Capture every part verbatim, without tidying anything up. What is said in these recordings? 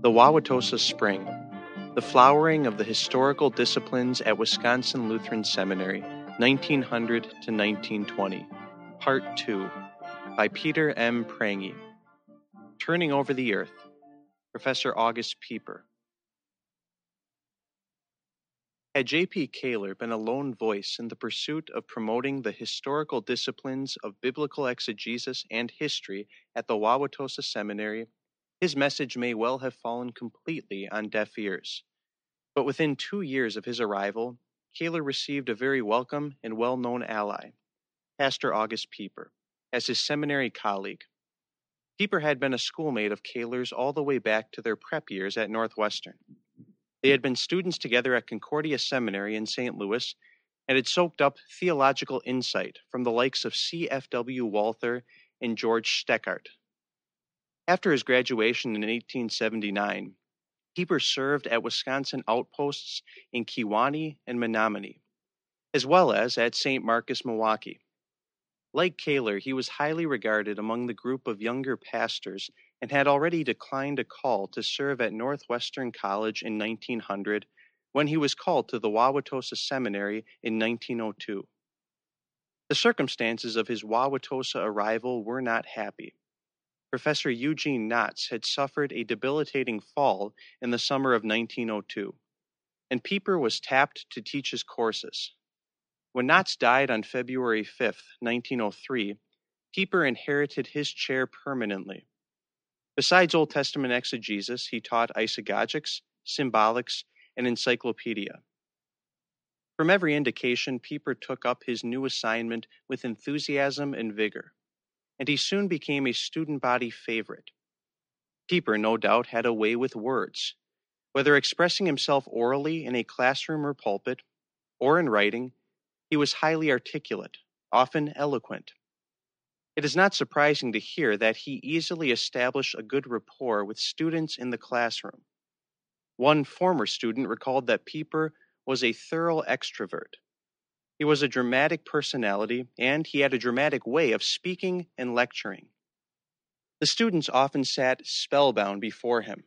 The Wauwatosa Spring, The Flowering of the Historical Disciplines at Wisconsin Lutheran Seminary, nineteen hundred to nineteen twenty, Part two, by Peter M. Prange. Turning Over the Earth, Professor August Pieper. Had J P Kaler been a lone voice in the pursuit of promoting the historical disciplines of biblical exegesis and history at the Wauwatosa Seminary, his message may well have fallen completely on deaf ears. But within two years of his arrival, Kaler received a very welcome and well-known ally, Pastor August Pieper, as his seminary colleague. Pieper had been a schoolmate of Kaler's all the way back to their prep years at Northwestern. They had been students together at Concordia Seminary in Saint Louis and had soaked up theological insight from the likes of C F W Walther and George Steckart. After his graduation in eighteen seventy-nine, Pieper served at Wisconsin outposts in Kewaunee and Menominee, as well as at Saint Marcus, Milwaukee. Like Kaler, he was highly regarded among the group of younger pastors and had already declined a call to serve at Northwestern College in nineteen hundred when he was called to the Wauwatosa Seminary in nineteen oh two. The circumstances of his Wauwatosa arrival were not happy. Professor Eugene Knotts had suffered a debilitating fall in the summer of nineteen oh two, and Pieper was tapped to teach his courses. When Knotts died on February fifth, nineteen oh three, Pieper inherited his chair permanently. Besides Old Testament exegesis, he taught isagogics, symbolics, and encyclopedia. From every indication, Pieper took up his new assignment with enthusiasm and vigor, and he soon became a student body favorite. Pieper, no doubt, had a way with words. Whether expressing himself orally in a classroom or pulpit, or in writing, he was highly articulate, often eloquent. It is not surprising to hear that he easily established a good rapport with students in the classroom. One former student recalled that Pieper was a thorough extrovert. He was a dramatic personality, and he had a dramatic way of speaking and lecturing. The students often sat spellbound before him.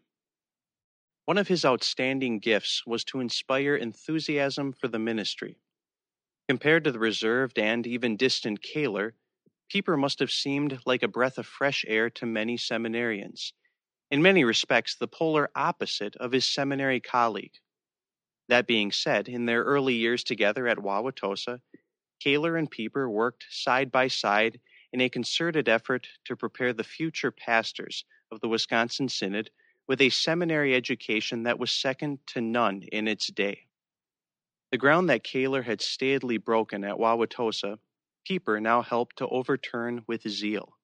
One of his outstanding gifts was to inspire enthusiasm for the ministry. Compared to the reserved and even distant Kaler, Pieper must have seemed like a breath of fresh air to many seminarians, in many respects the polar opposite of his seminary colleague. That being said, in their early years together at Wauwatosa, Kaler and Pieper worked side by side in a concerted effort to prepare the future pastors of the Wisconsin Synod with a seminary education that was second to none in its day. The ground that Kaler had staidly broken at Wauwatosa, Pieper now helped to overturn with zeal.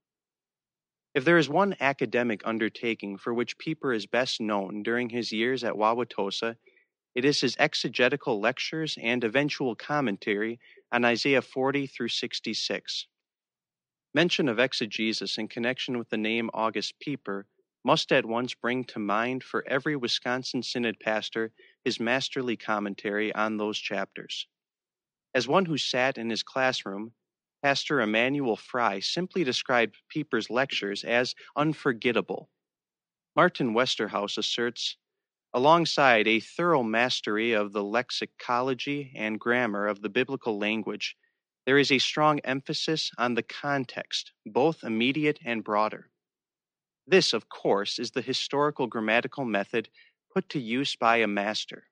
If there is one academic undertaking for which Pieper is best known during his years at Wauwatosa, it is his exegetical lectures and eventual commentary on Isaiah forty through sixty-six. Mention of exegesis in connection with the name August Pieper must at once bring to mind for every Wisconsin Synod pastor his masterly commentary on those chapters. As one who sat in his classroom, Pastor Emmanuel Fry simply described Pieper's lectures as unforgettable. Martin Westerhouse asserts, alongside a thorough mastery of the lexicology and grammar of the biblical language, there is a strong emphasis on the context, both immediate and broader. This, of course, is the historical grammatical method put to use by a master.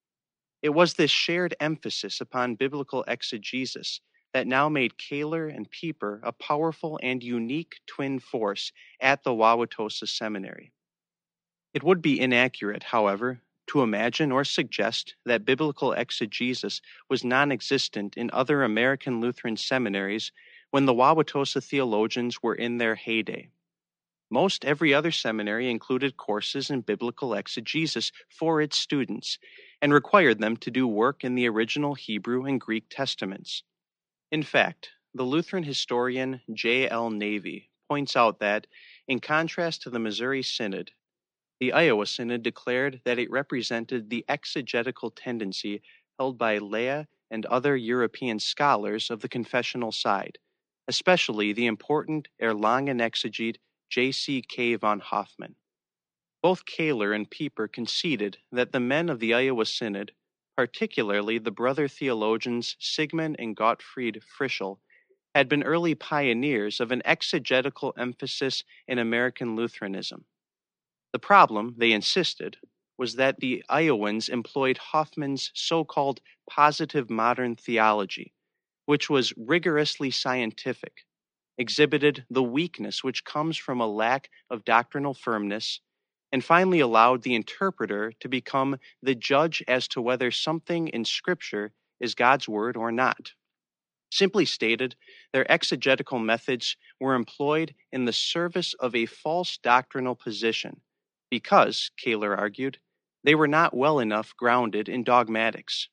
It was this shared emphasis upon biblical exegesis that now made Kaler and Pieper a powerful and unique twin force at the Wauwatosa Seminary. It would be inaccurate, however, to imagine or suggest that biblical exegesis was non-existent in other American Lutheran seminaries when the Wauwatosa theologians were in their heyday. Most every other seminary included courses in biblical exegesis for its students and required them to do work in the original Hebrew and Greek testaments. In fact, the Lutheran historian J L Navy points out that, in contrast to the Missouri Synod, the Iowa Synod declared that it represented the exegetical tendency held by Lea and other European scholars of the confessional side, especially the important Erlangen exegete J C K von Hoffmann. Both Kaler and Pieper conceded that the men of the Iowa Synod, particularly the brother theologians Sigmund and Gottfried Frischl, had been early pioneers of an exegetical emphasis in American Lutheranism. The problem, they insisted, was that the Iowans employed Hoffman's so-called positive modern theology, which was rigorously scientific, exhibited the weakness which comes from a lack of doctrinal firmness, and finally allowed the interpreter to become the judge as to whether something in Scripture is God's word or not. Simply stated, their exegetical methods were employed in the service of a false doctrinal position because, Kaler argued, they were not well enough grounded in dogmatics.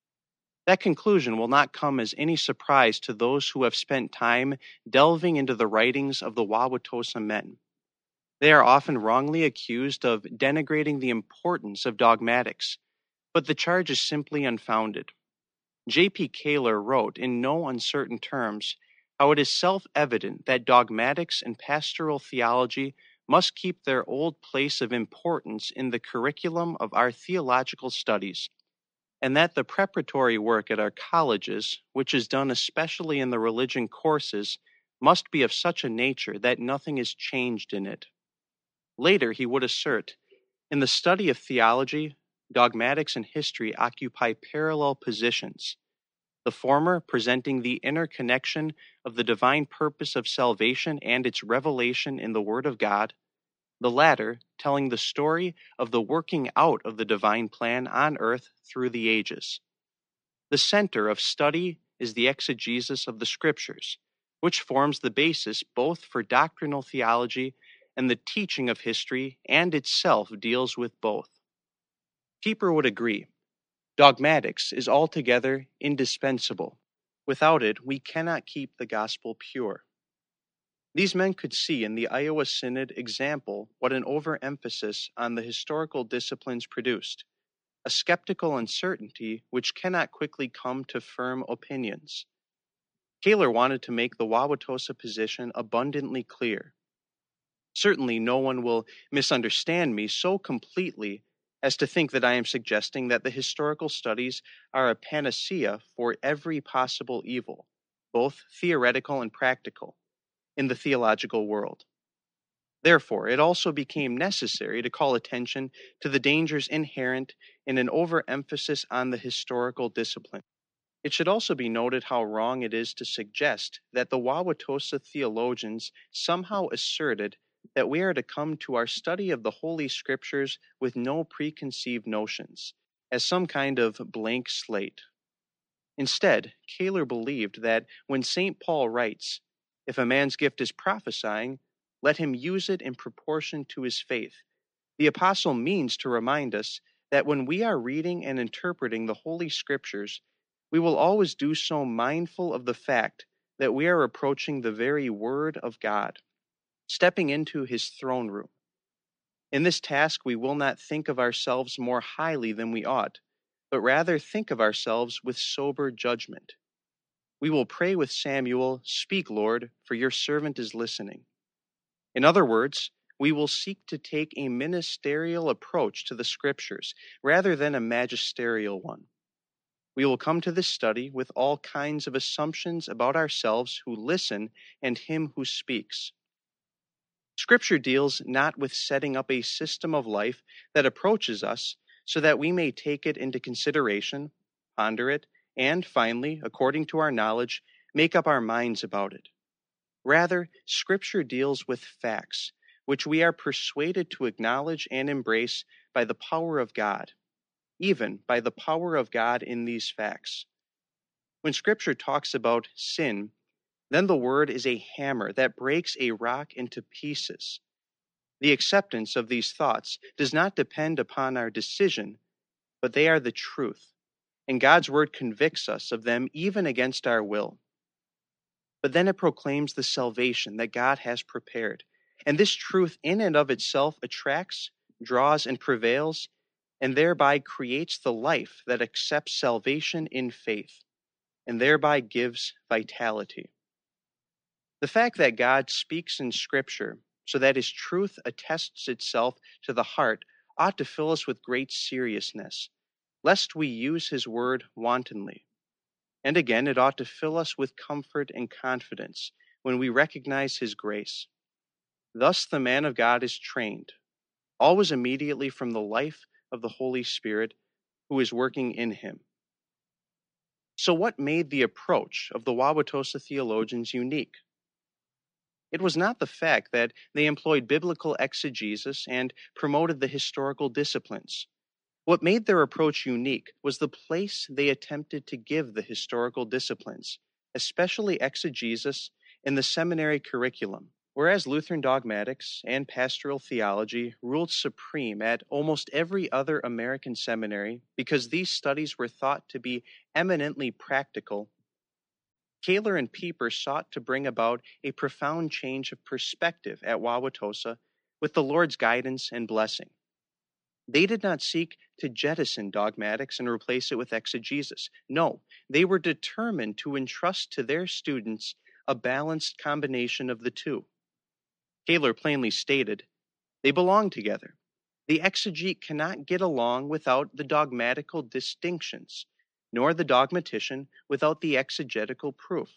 That conclusion will not come as any surprise to those who have spent time delving into the writings of the Wauwatosa men. They are often wrongly accused of denigrating the importance of dogmatics, but the charge is simply unfounded. J P Kaler wrote in no uncertain terms how it is self-evident that dogmatics and pastoral theology must keep their old place of importance in the curriculum of our theological studies, and that the preparatory work at our colleges, which is done especially in the religion courses, must be of such a nature that nothing is changed in it. Later, he would assert, in the study of theology, dogmatics and history occupy parallel positions, the former presenting the interconnection of the divine purpose of salvation and its revelation in the Word of God, the latter telling the story of the working out of the divine plan on earth through the ages. The center of study is the exegesis of the Scriptures, which forms the basis both for doctrinal theology and the teaching of history, and itself deals with both. Pieper would agree. Dogmatics is altogether indispensable. Without it, we cannot keep the gospel pure. These men could see in the Iowa Synod example what an overemphasis on the historical disciplines produced, a skeptical uncertainty which cannot quickly come to firm opinions. Kaler wanted to make the Wauwatosa position abundantly clear. Certainly no one will misunderstand me so completely as to think that I am suggesting that the historical studies are a panacea for every possible evil, both theoretical and practical, in the theological world. Therefore, it also became necessary to call attention to the dangers inherent in an overemphasis on the historical discipline. It should also be noted how wrong it is to suggest that the Wauwatosa theologians somehow asserted that we are to come to our study of the Holy Scriptures with no preconceived notions, as some kind of blank slate. Instead, Kaler believed that when Saint Paul writes, "If a man's gift is prophesying, let him use it in proportion to his faith," the apostle means to remind us that when we are reading and interpreting the Holy Scriptures, we will always do so mindful of the fact that we are approaching the very Word of God, stepping into his throne room. In this task, we will not think of ourselves more highly than we ought, but rather think of ourselves with sober judgment. We will pray with Samuel, "Speak, Lord, for your servant is listening." In other words, we will seek to take a ministerial approach to the Scriptures rather than a magisterial one. We will come to this study with all kinds of assumptions about ourselves who listen and him who speaks. Scripture deals not with setting up a system of life that approaches us so that we may take it into consideration, ponder it, and finally, according to our knowledge, make up our minds about it. Rather, Scripture deals with facts, which we are persuaded to acknowledge and embrace by the power of God, even by the power of God in these facts. When Scripture talks about sin, then the word is a hammer that breaks a rock into pieces. The acceptance of these thoughts does not depend upon our decision, but they are the truth, and God's word convicts us of them even against our will. But then it proclaims the salvation that God has prepared, and this truth in and of itself attracts, draws, and prevails, and thereby creates the life that accepts salvation in faith, and thereby gives vitality. The fact that God speaks in Scripture so that his truth attests itself to the heart, ought to fill us with great seriousness, lest we use his word wantonly. And again, it ought to fill us with comfort and confidence when we recognize his grace. Thus the man of God is trained, always immediately from the life of the Holy Spirit who is working in him. So what made the approach of the Wauwatosa theologians unique? It was not the fact that they employed biblical exegesis and promoted the historical disciplines. What made their approach unique was the place they attempted to give the historical disciplines, especially exegesis, in the seminary curriculum. Whereas Lutheran dogmatics and pastoral theology ruled supreme at almost every other American seminary because these studies were thought to be eminently practical, Kaler and Pieper sought to bring about a profound change of perspective at Wauwatosa with the Lord's guidance and blessing. They did not seek to jettison dogmatics and replace it with exegesis. No, they were determined to entrust to their students a balanced combination of the two. Kaler plainly stated, they belong together. The exegete cannot get along without the dogmatical distinctions, nor the dogmatician without the exegetical proof.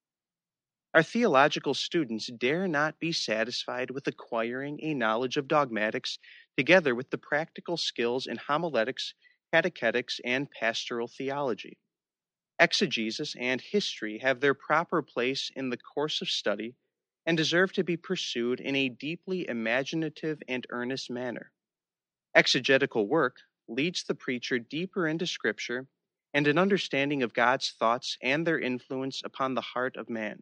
Our theological students dare not be satisfied with acquiring a knowledge of dogmatics together with the practical skills in homiletics, catechetics, and pastoral theology. Exegesis and history have their proper place in the course of study and deserve to be pursued in a deeply imaginative and earnest manner. Exegetical work leads the preacher deeper into Scripture and an understanding of God's thoughts and their influence upon the heart of man.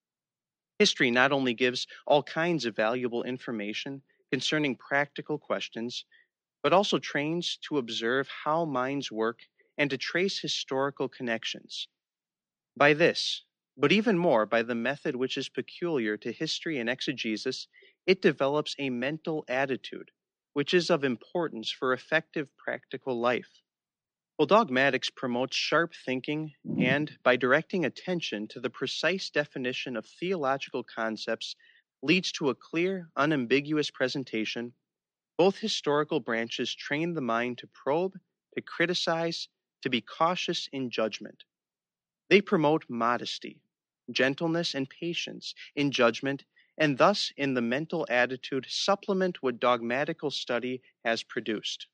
History not only gives all kinds of valuable information concerning practical questions, but also trains to observe how minds work and to trace historical connections. By this, but even more by the method which is peculiar to history and exegesis, it develops a mental attitude, which is of importance for effective practical life. Well, dogmatics promotes sharp thinking and, by directing attention to the precise definition of theological concepts, leads to a clear, unambiguous presentation. Both historical branches train the mind to probe, to criticize, to be cautious in judgment. They promote modesty, gentleness, and patience in judgment, and thus in the mental attitude supplement what dogmatical study has produced.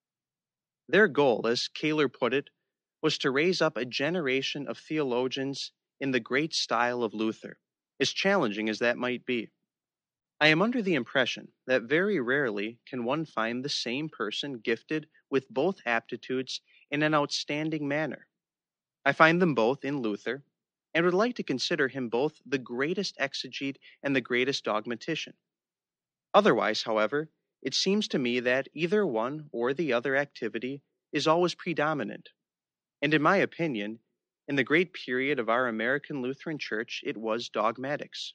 Their goal, as Kaler put it, was to raise up a generation of theologians in the great style of Luther, as challenging as that might be. I am under the impression that very rarely can one find the same person gifted with both aptitudes in an outstanding manner. I find them both in Luther, and would like to consider him both the greatest exegete and the greatest dogmatician. Otherwise, however, it seems to me that either one or the other activity is always predominant, and in my opinion, in the great period of our American Lutheran Church, it was dogmatics.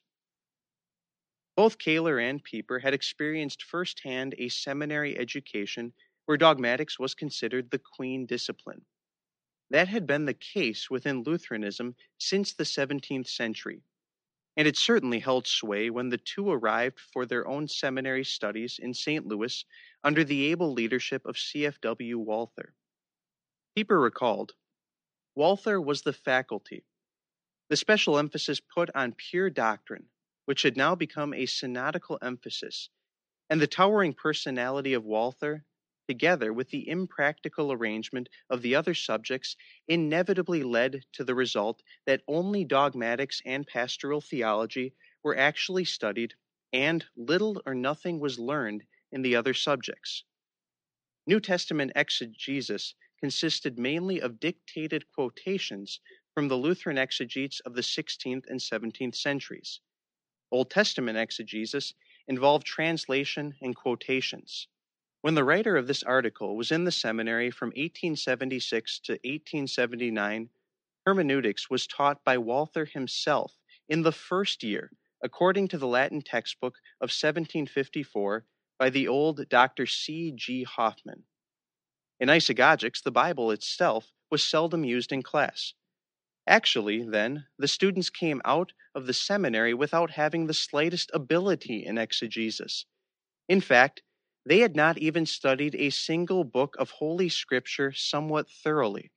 Both Kaler and Pieper had experienced firsthand a seminary education where dogmatics was considered the queen discipline. That had been the case within Lutheranism since the seventeenth century, and it certainly held sway when the two arrived for their own seminary studies in Saint Louis under the able leadership of C F W Walther. Pieper recalled, Walther was the faculty, the special emphasis put on pure doctrine, which had now become a synodical emphasis, and the towering personality of Walther, together with the impractical arrangement of the other subjects, inevitably led to the result that only dogmatics and pastoral theology were actually studied, and little or nothing was learned in the other subjects. New Testament exegesis consisted mainly of dictated quotations from the Lutheran exegetes of the sixteenth and seventeenth centuries. Old Testament exegesis involved translation and quotations. When the writer of this article was in the seminary from eighteen seventy-six to eighteen seventy-nine, hermeneutics was taught by Walther himself in the first year, according to the Latin textbook of seventeen fifty-four by the old Doctor C G Hoffman. In eisegesis, the Bible itself was seldom used in class. Actually, then, the students came out of the seminary without having the slightest ability in exegesis. In fact, they had not even studied a single book of Holy Scripture somewhat thoroughly.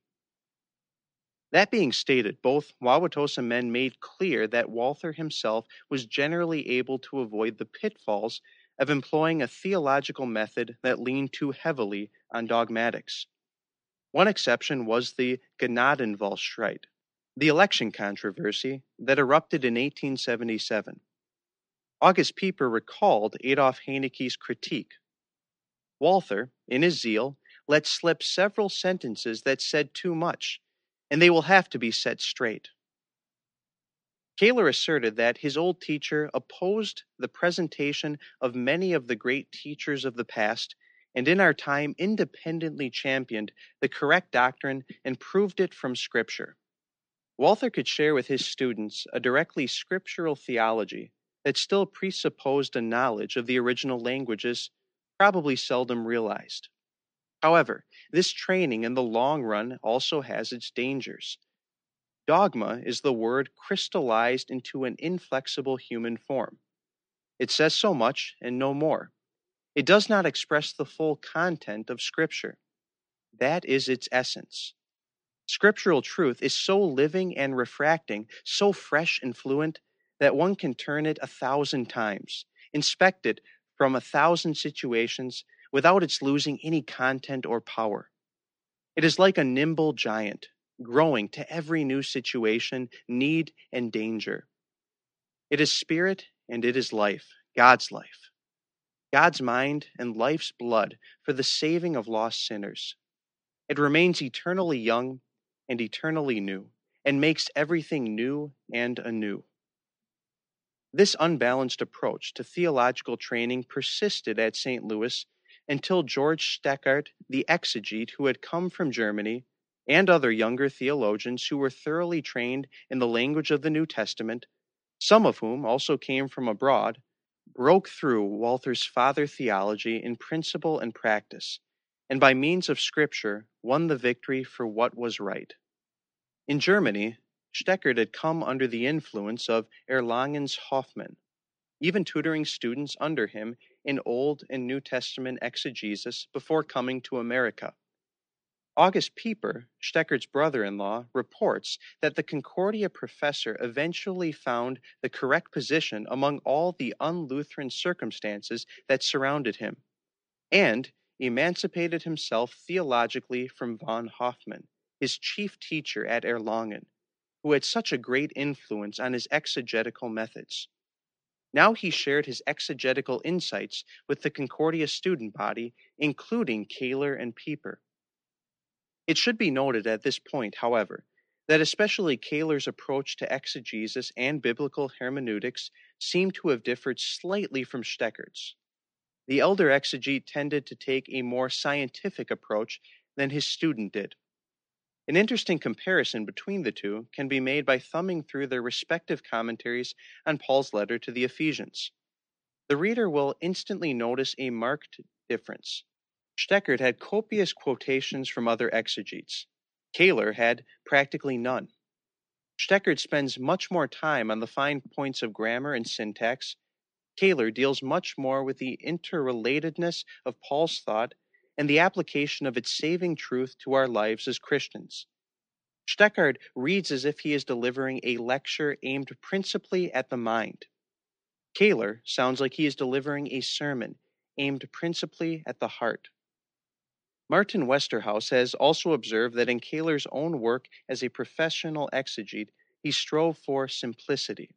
That being stated, both Wauwatosa men made clear that Walther himself was generally able to avoid the pitfalls of employing a theological method that leaned too heavily on dogmatics. One exception was the Gnadenwahlstreit, the election controversy that erupted in eighteen seventy-seven. August Pieper recalled Adolf Heineke's critique. Walther, in his zeal, let slip several sentences that said too much, and they will have to be set straight. Kaler asserted that his old teacher opposed the presentation of many of the great teachers of the past, and in our time independently championed the correct doctrine and proved it from Scripture. Walther could share with his students a directly scriptural theology that still presupposed a knowledge of the original languages probably seldom realized. However, this training in the long run also has its dangers. Dogma is the word crystallized into an inflexible human form. It says so much and no more. It does not express the full content of Scripture. That is its essence. Scriptural truth is so living and refracting, so fresh and fluent, that one can turn it a thousand times, inspect it from a thousand situations, without its losing any content or power. It is like a nimble giant, growing to every new situation, need, and danger. It is spirit and it is life, God's life, God's mind and life's blood for the saving of lost sinners. It remains eternally young and eternally new, and makes everything new and anew. This unbalanced approach to theological training persisted at Saint Louis until George Steckart, the exegete who had come from Germany, and other younger theologians who were thoroughly trained in the language of the New Testament, some of whom also came from abroad, broke through Walther's father theology in principle and practice, and by means of Scripture won the victory for what was right. In Germany, Steckart had come under the influence of Erlangen's Hoffmann, even tutoring students under him in Old and New Testament exegesis before coming to America. August Pieper, Steckart's brother-in-law, reports that the Concordia professor eventually found the correct position among all the un-Lutheran circumstances that surrounded him, and emancipated himself theologically from von Hoffmann, his chief teacher at Erlangen, who had such a great influence on his exegetical methods. Now he shared his exegetical insights with the Concordia student body, including Kaler and Pieper. It should be noted at this point, however, that especially Kaler's approach to exegesis and biblical hermeneutics seemed to have differed slightly from Steckart's. The elder exegete tended to take a more scientific approach than his student did. An interesting comparison between the two can be made by thumbing through their respective commentaries on Paul's letter to the Ephesians. The reader will instantly notice a marked difference. Steckart had copious quotations from other exegetes. Kaler had practically none. Steckart spends much more time on the fine points of grammar and syntax. Kaler deals much more with the interrelatedness of Paul's thought and the application of its saving truth to our lives as Christians. Steckart reads as if he is delivering a lecture aimed principally at the mind. Kaler sounds like he is delivering a sermon aimed principally at the heart. Martin Westerhouse has also observed that in Kaler's own work as a professional exegete, he strove for simplicity.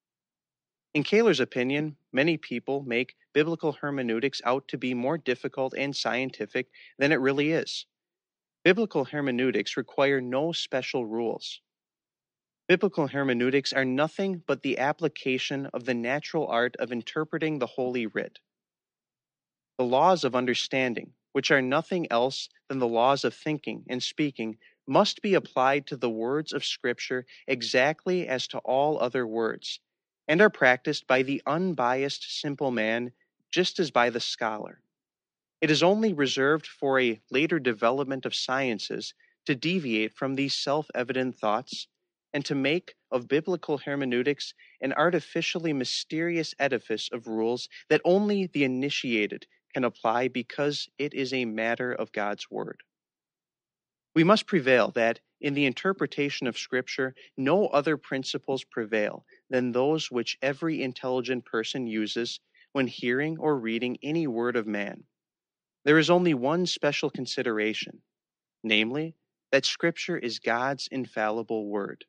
In Kaler's opinion, many people make biblical hermeneutics out to be more difficult and scientific than it really is. Biblical hermeneutics require no special rules. Biblical hermeneutics are nothing but the application of the natural art of interpreting the Holy Writ. The laws of understanding, which are nothing else than the laws of thinking and speaking, must be applied to the words of Scripture exactly as to all other words, and are practiced by the unbiased simple man just as by the scholar. It is only reserved for a later development of sciences to deviate from these self-evident thoughts and to make of biblical hermeneutics an artificially mysterious edifice of rules that only the initiated can apply because it is a matter of God's Word. We must prevail that, in the interpretation of Scripture, no other principles prevail than those which every intelligent person uses when hearing or reading any word of man. There is only one special consideration, namely, that Scripture is God's infallible Word.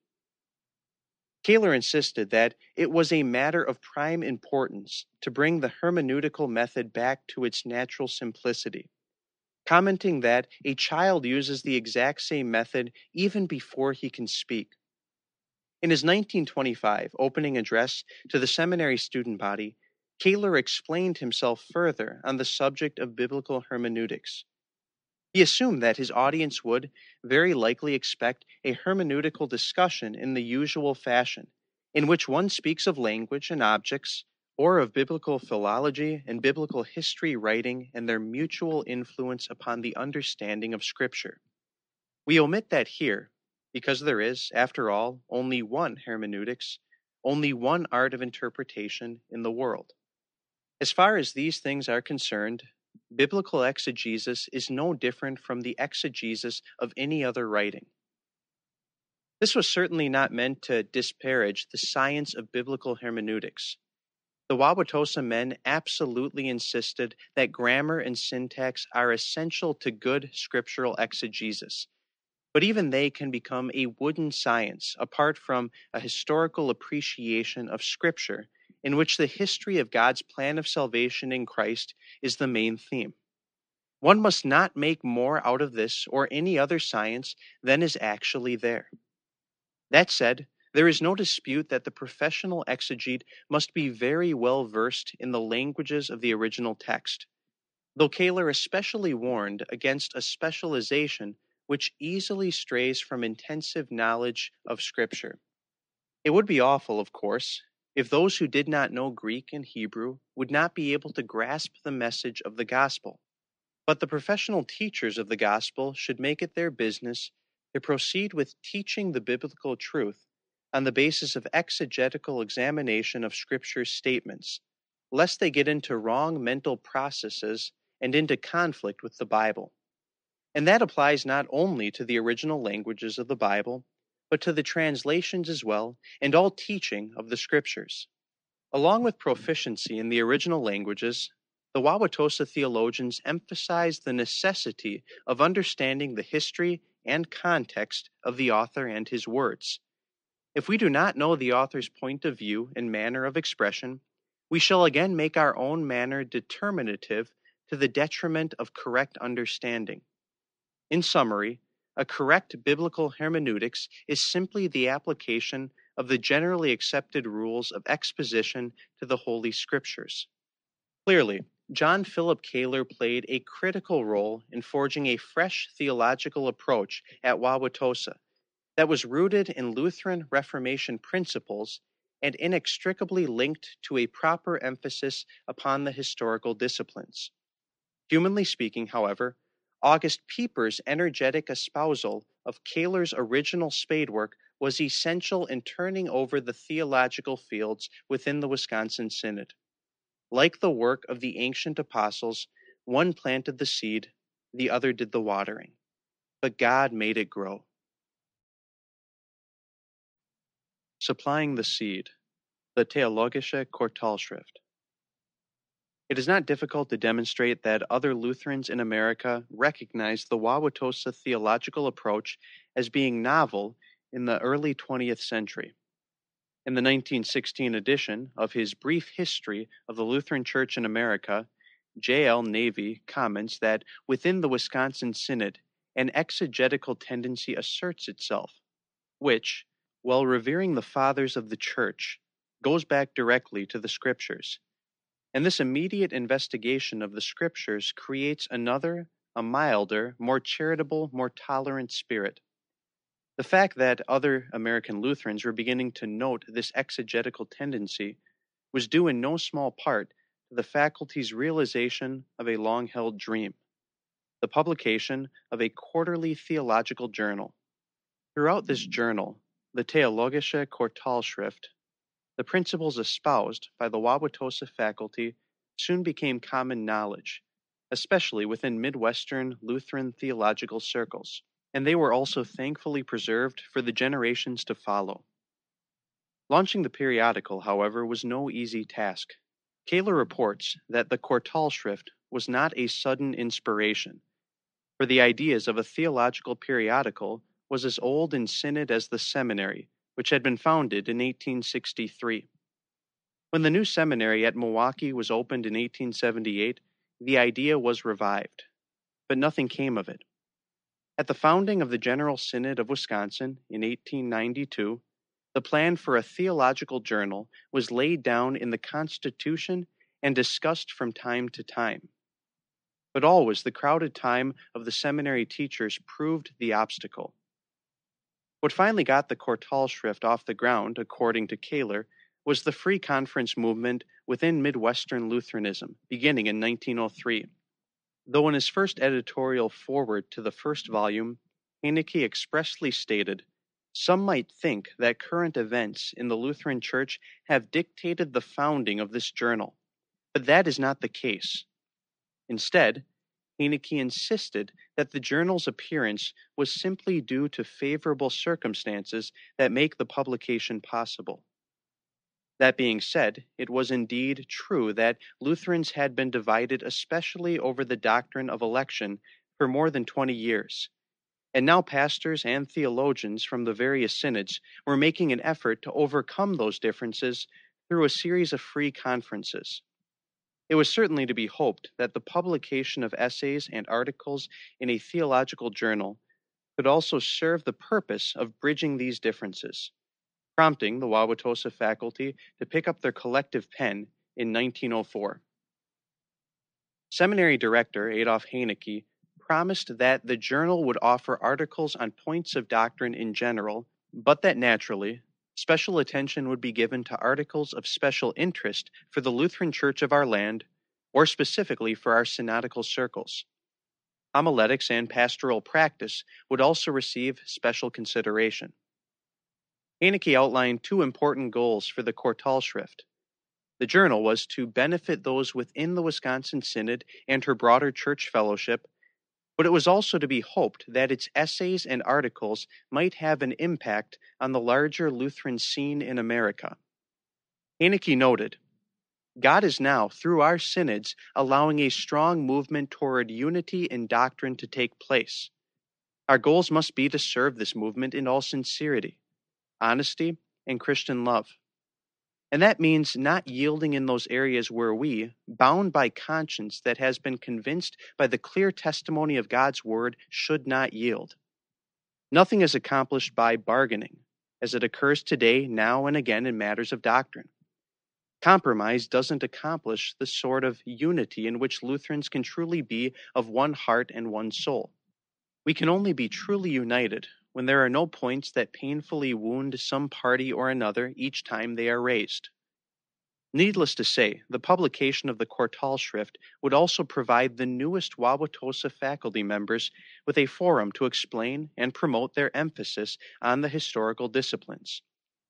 Kaler insisted that it was a matter of prime importance to bring the hermeneutical method back to its natural simplicity, commenting that a child uses the exact same method even before he can speak. In his nineteen twenty-five opening address to the seminary student body, Kaler explained himself further on the subject of biblical hermeneutics. He assumed that his audience would very likely expect a hermeneutical discussion in the usual fashion, in which one speaks of language and objects, or of biblical philology and biblical history writing and their mutual influence upon the understanding of Scripture. We omit that here, because there is, after all, only one hermeneutics, only one art of interpretation in the world. As far as these things are concerned, biblical exegesis is no different from the exegesis of any other writing. This was certainly not meant to disparage the science of biblical hermeneutics. The Wauwatosa men absolutely insisted that grammar and syntax are essential to good scriptural exegesis, but even they can become a wooden science apart from a historical appreciation of Scripture, in which the history of God's plan of salvation in Christ is the main theme. One must not make more out of this or any other science than is actually there. That said, there is no dispute that the professional exegete must be very well versed in the languages of the original text, though Kaler especially warned against a specialization which easily strays from intensive knowledge of Scripture. It would be awful, of course, if those who did not know Greek and Hebrew would not be able to grasp the message of the gospel. But the professional teachers of the gospel should make it their business to proceed with teaching the biblical truth on the basis of exegetical examination of Scripture's statements, lest they get into wrong mental processes and into conflict with the Bible. And that applies not only to the original languages of the Bible, but to the translations as well, and all teaching of the Scriptures. Along with proficiency in the original languages, the Wauwatosa theologians emphasized the necessity of understanding the history and context of the author and his words. If we do not know the author's point of view and manner of expression, we shall again make our own manner determinative to the detriment of correct understanding. In summary, a correct biblical hermeneutics is simply the application of the generally accepted rules of exposition to the Holy Scriptures. Clearly, John Philip Kaler played a critical role in forging a fresh theological approach at Wauwatosa that was rooted in Lutheran Reformation principles and inextricably linked to a proper emphasis upon the historical disciplines. Humanly speaking, however, August Pieper's energetic espousal of Kaler's original spadework was essential in turning over the theological fields within the Wisconsin Synod. Like the work of the ancient apostles, one planted the seed, the other did the watering, but God made it grow. Supplying the seed, the Theologische Quartalschrift. It is not difficult to demonstrate that other Lutherans in America recognized the Wauwatosa theological approach as being novel in the early twentieth century. In the nineteen sixteen edition of his Brief History of the Lutheran Church in America, J L Navy comments that within the Wisconsin Synod, an exegetical tendency asserts itself, which, while revering the fathers of the Church, goes back directly to the Scriptures. And this immediate investigation of the Scriptures creates another, a milder, more charitable, more tolerant spirit. The fact that other American Lutherans were beginning to note this exegetical tendency was due in no small part to the faculty's realization of a long-held dream, the publication of a quarterly theological journal. Throughout this journal, the Theologische Quartalschrift, the principles espoused by the Wauwatosa faculty soon became common knowledge, especially within Midwestern Lutheran theological circles, and they were also thankfully preserved for the generations to follow. Launching the periodical, however, was no easy task. Kaler reports that the Quartalschrift was not a sudden inspiration, for the ideas of a theological periodical was as old in synod as the seminary, which had been founded in eighteen sixty-three. When the new seminary at Milwaukee was opened in eighteen seventy-eight, the idea was revived, but nothing came of it. At the founding of the General Synod of Wisconsin in eighteen ninety-two, the plan for a theological journal was laid down in the Constitution and discussed from time to time. But always the crowded time of the seminary teachers proved the obstacle. What finally got the Quartalschrift off the ground, according to Kaler, was the free conference movement within Midwestern Lutheranism, beginning in nineteen oh three. Though in his first editorial foreword to the first volume, Heinecke expressly stated, "Some might think that current events in the Lutheran Church have dictated the founding of this journal, but that is not the case." Instead, Heinecke insisted that the journal's appearance was simply due to favorable circumstances that make the publication possible. That being said, it was indeed true that Lutherans had been divided especially over the doctrine of election for more than twenty years, and now pastors and theologians from the various synods were making an effort to overcome those differences through a series of free conferences. It was certainly to be hoped that the publication of essays and articles in a theological journal could also serve the purpose of bridging these differences, prompting the Wauwatosa faculty to pick up their collective pen in nineteen oh four. Seminary director Adolf Heinecke promised that the journal would offer articles on points of doctrine in general, but that naturally, special attention would be given to articles of special interest for the Lutheran Church of our land, or specifically for our synodical circles. Homiletics and pastoral practice would also receive special consideration. Heinecke outlined two important goals for the Quartalschrift. The journal was to benefit those within the Wisconsin Synod and her broader church fellowship, but it was also to be hoped that its essays and articles might have an impact on the larger Lutheran scene in America. Heinecke noted, "God is now, through our synods, allowing a strong movement toward unity in doctrine to take place. Our goals must be to serve this movement in all sincerity, honesty, and Christian love. And that means not yielding in those areas where we, bound by conscience that has been convinced by the clear testimony of God's word, should not yield. Nothing is accomplished by bargaining, as it occurs today, now and again in matters of doctrine. Compromise doesn't accomplish the sort of unity in which Lutherans can truly be of one heart and one soul. We can only be truly united when there are no points that painfully wound some party or another each time they are raised." Needless to say, the publication of the Quartalschrift would also provide the newest Wauwatosa faculty members with a forum to explain and promote their emphasis on the historical disciplines.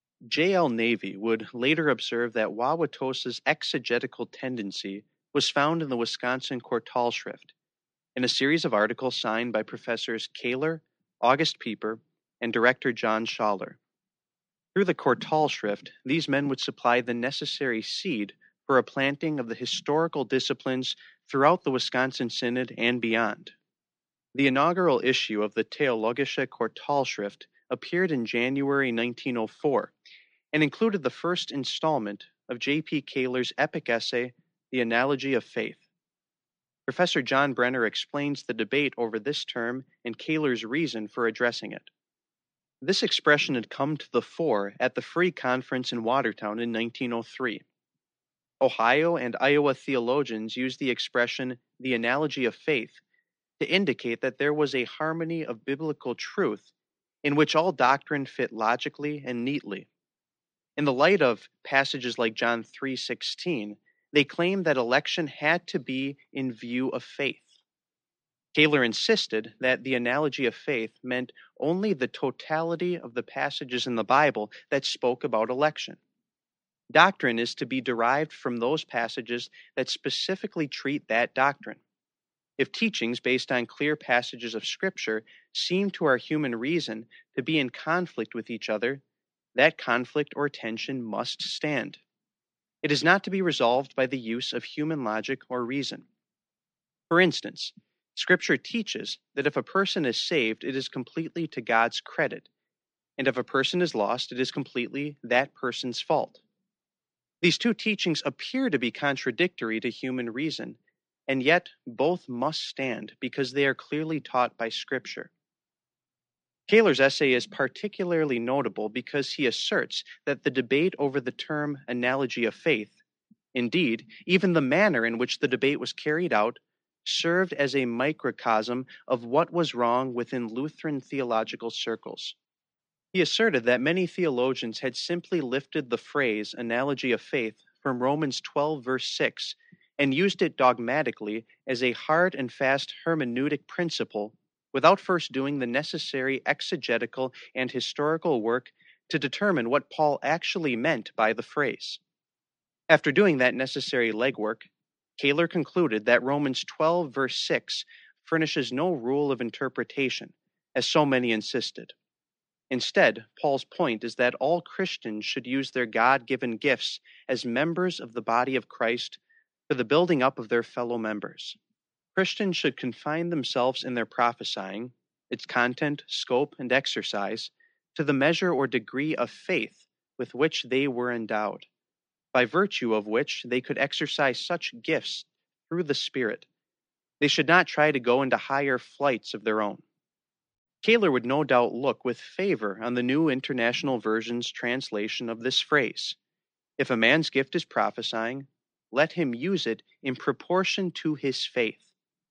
J L Navy would later observe that Wauwatosa's exegetical tendency was found in the Wisconsin Quartalschrift, in a series of articles signed by Professors Kaler, August Pieper, and Director John Schaller. Through the Quartalschrift, these men would supply the necessary seed for a planting of the historical disciplines throughout the Wisconsin Synod and beyond. The inaugural issue of the Theologische Quartalschrift appeared in January nineteen oh four and included the first installment of J P Kaler's epic essay, The Analogy of Faith. Professor John Brenner explains the debate over this term and Kaler's reason for addressing it. This expression had come to the fore at the Free Conference in Watertown in nineteen oh three. Ohio and Iowa theologians used the expression, the analogy of faith, to indicate that there was a harmony of biblical truth in which all doctrine fit logically and neatly. In the light of passages like John three sixteen, they claimed that election had to be in view of faith. Kaler insisted that the analogy of faith meant only the totality of the passages in the Bible that spoke about election. Doctrine is to be derived from those passages that specifically treat that doctrine. If teachings based on clear passages of Scripture seem to our human reason to be in conflict with each other, that conflict or tension must stand. It is not to be resolved by the use of human logic or reason. For instance, Scripture teaches that if a person is saved, it is completely to God's credit, and if a person is lost, it is completely that person's fault. These two teachings appear to be contradictory to human reason, and yet both must stand because they are clearly taught by Scripture. Kaler's essay is particularly notable because he asserts that the debate over the term analogy of faith, indeed, even the manner in which the debate was carried out, served as a microcosm of what was wrong within Lutheran theological circles. He asserted that many theologians had simply lifted the phrase analogy of faith from Romans twelve, verse six, and used it dogmatically as a hard and fast hermeneutic principle without first doing the necessary exegetical and historical work to determine what Paul actually meant by the phrase. After doing that necessary legwork, Kaler concluded that Romans twelve, verse six furnishes no rule of interpretation, as so many insisted. Instead, Paul's point is that all Christians should use their God-given gifts as members of the body of Christ for the building up of their fellow members. Christians should confine themselves in their prophesying, its content, scope, and exercise, to the measure or degree of faith with which they were endowed, by virtue of which they could exercise such gifts through the Spirit. They should not try to go into higher flights of their own. Kaler would no doubt look with favor on the New International Version's translation of this phrase. If a man's gift is prophesying, let him use it in proportion to his faith.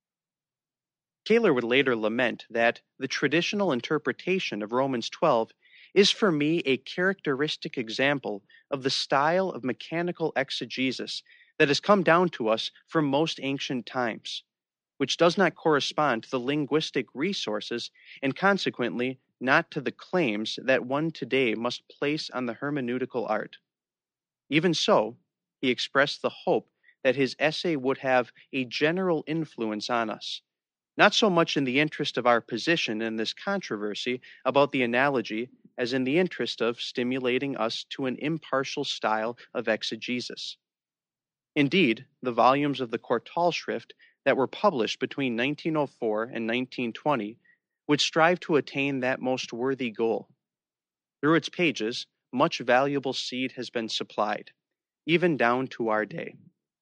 Kaler would later lament that the traditional interpretation of Romans twelve is for me a characteristic example of the style of mechanical exegesis that has come down to us from most ancient times, which does not correspond to the linguistic resources and consequently not to the claims that one today must place on the hermeneutical art. Even so, he expressed the hope that his essay would have a general influence on us, not so much in the interest of our position in this controversy about the analogy as in the interest of stimulating us to an impartial style of exegesis. Indeed, the volumes of the Quartalschrift that were published between nineteen oh four and nineteen twenty would strive to attain that most worthy goal. Through its pages, much valuable seed has been supplied, even down to our day.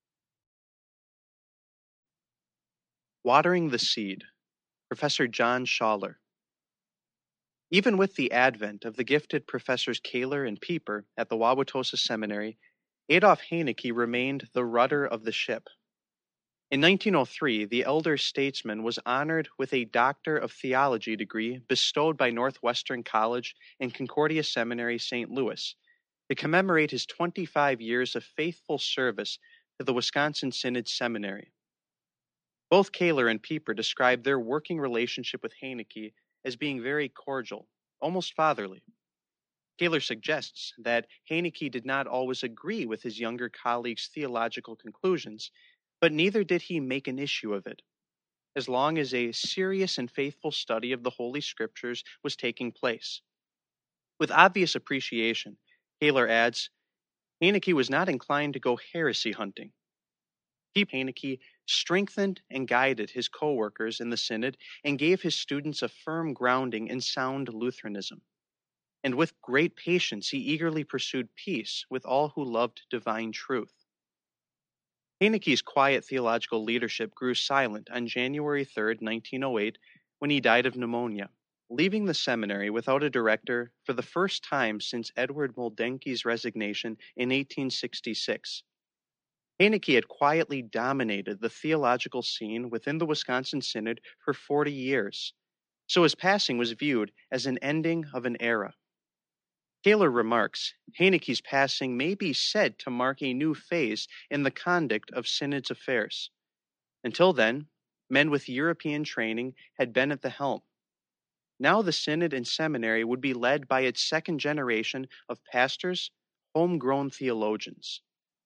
Watering the Seed, Professor John Schaller. Even with the advent of the gifted Professors Kaler and Pieper at the Wauwatosa Seminary, Adolf Heinecke remained the rudder of the ship. In nineteen oh three, the elder statesman was honored with a Doctor of Theology degree bestowed by Northwestern College and Concordia Seminary, Saint Louis, to commemorate his twenty-five years of faithful service to the Wisconsin Synod Seminary. Both Kaler and Pieper described their working relationship with Heinecke as being very cordial, almost fatherly. Kaler suggests that Heinecke did not always agree with his younger colleague's theological conclusions, but neither did he make an issue of it, as long as a serious and faithful study of the Holy Scriptures was taking place. With obvious appreciation, Kaler adds, Heinecke was not inclined to go heresy hunting. Heinecke strengthened and guided his co-workers in the Synod and gave his students a firm grounding in sound Lutheranism. And with great patience he eagerly pursued peace with all who loved divine truth. Heinecke's quiet theological leadership grew silent on January third, nineteen oh eight, when he died of pneumonia, leaving the seminary without a director for the first time since Edward Moldenke's resignation in eighteen sixty-six. Heinecke had quietly dominated the theological scene within the Wisconsin Synod for forty years, so his passing was viewed as an ending of an era. Kaler remarks, Heinecke's passing may be said to mark a new phase in the conduct of Synod's affairs. Until then, men with European training had been at the helm. Now the synod and seminary would be led by its second generation of pastors, homegrown theologians.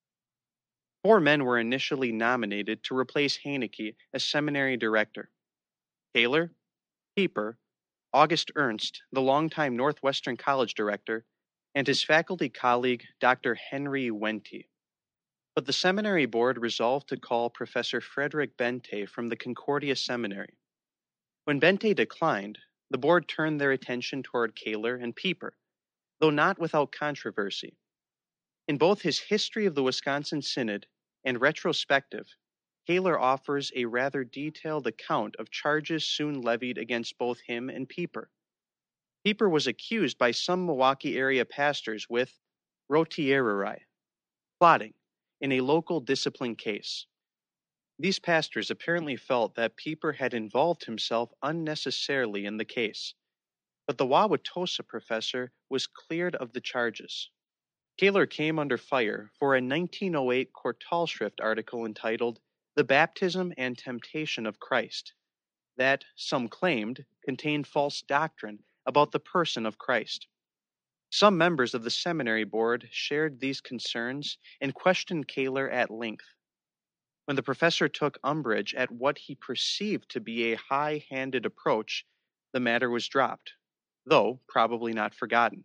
Four men were initially nominated to replace Haneke as seminary director: Kaler, Pieper, August Ernst, the longtime Northwestern College director, and his faculty colleague, Doctor Henry Wente. But the seminary board resolved to call Professor Frederick Bente from the Concordia Seminary. When Bente declined, the board turned their attention toward Kaler and Pieper, though not without controversy. In both his History of the Wisconsin Synod and Retrospective, Kaler offers a rather detailed account of charges soon levied against both him and Pieper. Pieper was accused by some Milwaukee area pastors with rotiererai, plotting, in a local discipline case. These pastors apparently felt that Pieper had involved himself unnecessarily in the case, but the Wauwatosa professor was cleared of the charges. Kaler came under fire for a nineteen oh eight Kortalschrift article entitled "The Baptism and Temptation of Christ," that, some claimed, contained false doctrine about the person of Christ. Some members of the seminary board shared these concerns and questioned Kaler at length. When the professor took umbrage at what he perceived to be a high-handed approach, the matter was dropped, though probably not forgotten.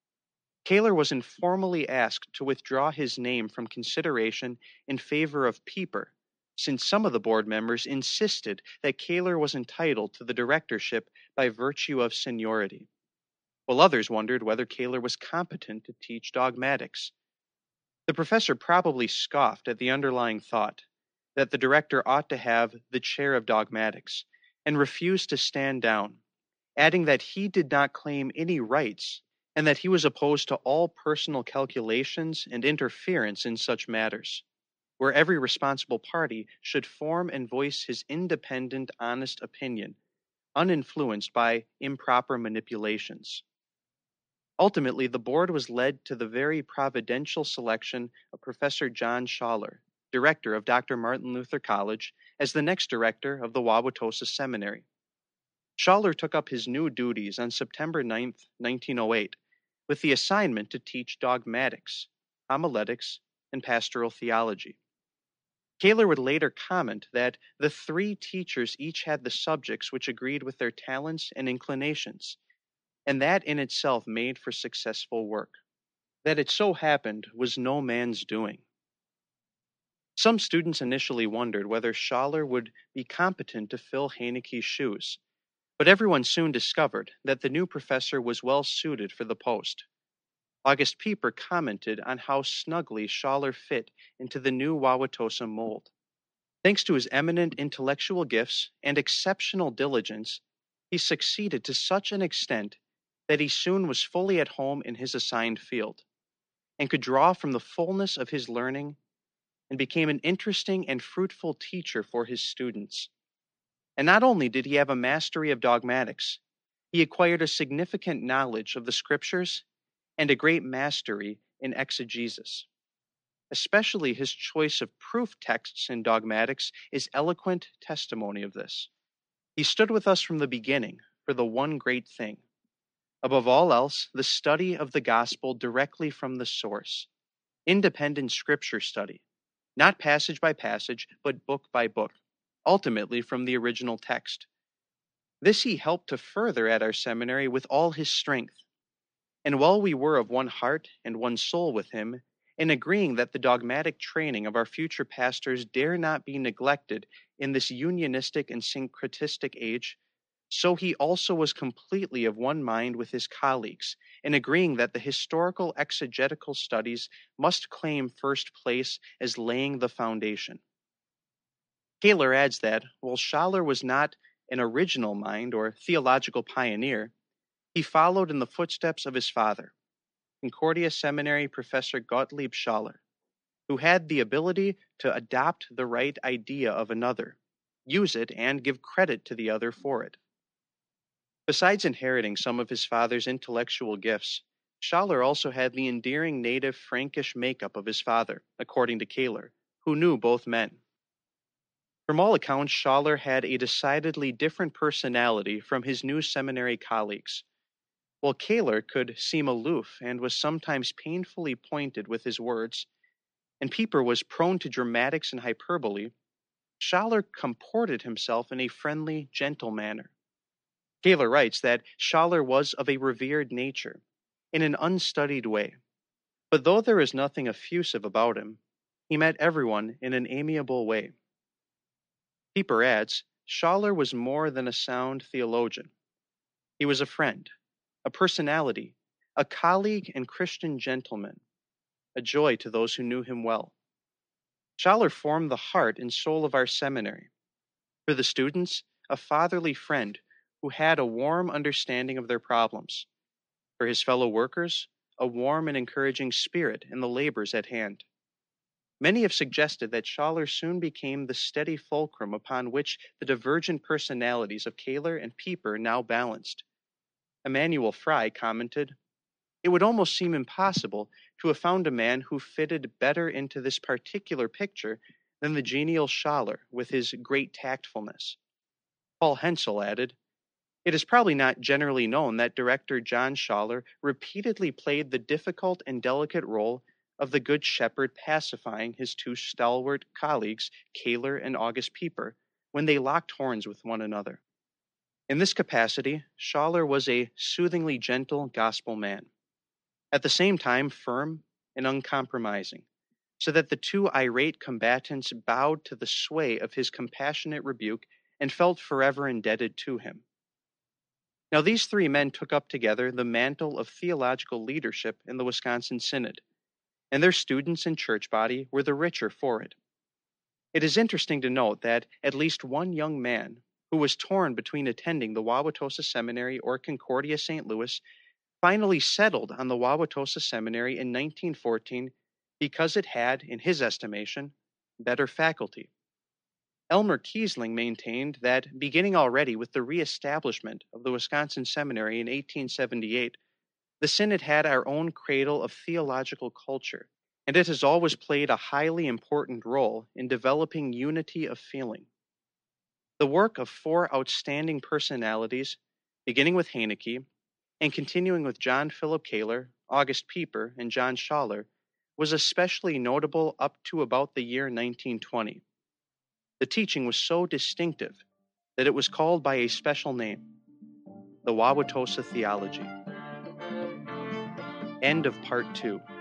Kaler was informally asked to withdraw his name from consideration in favor of Pieper, since some of the board members insisted that Kaler was entitled to the directorship by virtue of seniority, while others wondered whether Kaler was competent to teach dogmatics. The professor probably scoffed at the underlying thought that the director ought to have the chair of dogmatics, and refused to stand down, adding that he did not claim any rights and that he was opposed to all personal calculations and interference in such matters, where every responsible party should form and voice his independent, honest opinion, uninfluenced by improper manipulations. Ultimately, the board was led to the very providential selection of Professor John Schaller, director of Doctor Martin Luther College, as the next director of the Wauwatosa Seminary. Schaller took up his new duties on September ninth, nineteen oh eight, with the assignment to teach dogmatics, homiletics, and pastoral theology. Kaler would later comment that the three teachers each had the subjects which agreed with their talents and inclinations, and that in itself made for successful work. That it so happened was no man's doing. Some students initially wondered whether Schaller would be competent to fill Haneke's shoes, but everyone soon discovered that the new professor was well suited for the post. August Pieper commented on how snugly Schaller fit into the new Wauwatosa mold. Thanks to his eminent intellectual gifts and exceptional diligence, he succeeded to such an extent that he soon was fully at home in his assigned field, and could draw from the fullness of his learning, and became an interesting and fruitful teacher for his students. And not only did he have a mastery of dogmatics, he acquired a significant knowledge of the scriptures and a great mastery in exegesis. Especially his choice of proof texts in dogmatics is eloquent testimony of this. He stood with us from the beginning for the one great thing. Above all else, the study of the gospel directly from the source. Independent scripture study, not passage by passage, but book by book, ultimately from the original text. This he helped to further at our seminary with all his strength. And while we were of one heart and one soul with him, in agreeing that the dogmatic training of our future pastors dare not be neglected in this unionistic and syncretistic age, so he also was completely of one mind with his colleagues in agreeing that the historical exegetical studies must claim first place as laying the foundation. Kaler adds that, while Schaller was not an original mind or theological pioneer, he followed in the footsteps of his father, Concordia Seminary Professor Gottlieb Schaller, who had the ability to adopt the right idea of another, use it, and give credit to the other for it. Besides inheriting some of his father's intellectual gifts, Schaller also had the endearing native Frankish makeup of his father, according to Kaler, who knew both men. From all accounts, Schaller had a decidedly different personality from his new seminary colleagues. While Kaler could seem aloof and was sometimes painfully pointed with his words, and Pieper was prone to dramatics and hyperbole, Schaller comported himself in a friendly, gentle manner. Kaler writes that Schaller was of a revered nature, in an unstudied way, but though there is nothing effusive about him, he met everyone in an amiable way. Pieper adds, Schaller was more than a sound theologian. He was a friend, a personality, a colleague and Christian gentleman, a joy to those who knew him well. Schaller formed the heart and soul of our seminary. For the students, a fatherly friend who had a warm understanding of their problems. For his fellow workers, a warm and encouraging spirit in the labors at hand. Many have suggested that Schaller soon became the steady fulcrum upon which the divergent personalities of Kaler and Pieper now balanced. Emanuel Frey commented, "It would almost seem impossible to have found a man who fitted better into this particular picture than the genial Schaller with his great tactfulness." Paul Hensel added, "It is probably not generally known that director John Schaller repeatedly played the difficult and delicate role of the Good Shepherd pacifying his two stalwart colleagues, Kaler and August Pieper, when they locked horns with one another." In this capacity, Schaller was a soothingly gentle gospel man, at the same time firm and uncompromising, so that the two irate combatants bowed to the sway of his compassionate rebuke and felt forever indebted to him. Now these three men took up together the mantle of theological leadership in the Wisconsin Synod, and their students and church body were the richer for it. It is interesting to note that at least one young man, who was torn between attending the Wauwatosa Seminary or Concordia Saint Louis, finally settled on the Wauwatosa Seminary in nineteen fourteen because it had, in his estimation, better faculty. Elmer Kiesling maintained that, beginning already with the reestablishment of the Wisconsin Seminary in eighteen seventy-eight, the Synod had our own cradle of theological culture, and it has always played a highly important role in developing unity of feeling. The work of four outstanding personalities, beginning with Heinecke and continuing with John Philip Kaler, August Pieper, and John Schaller, was especially notable up to about the year nineteen twenty. The teaching was so distinctive that it was called by a special name, the Wauwatosa Theology. End of part two.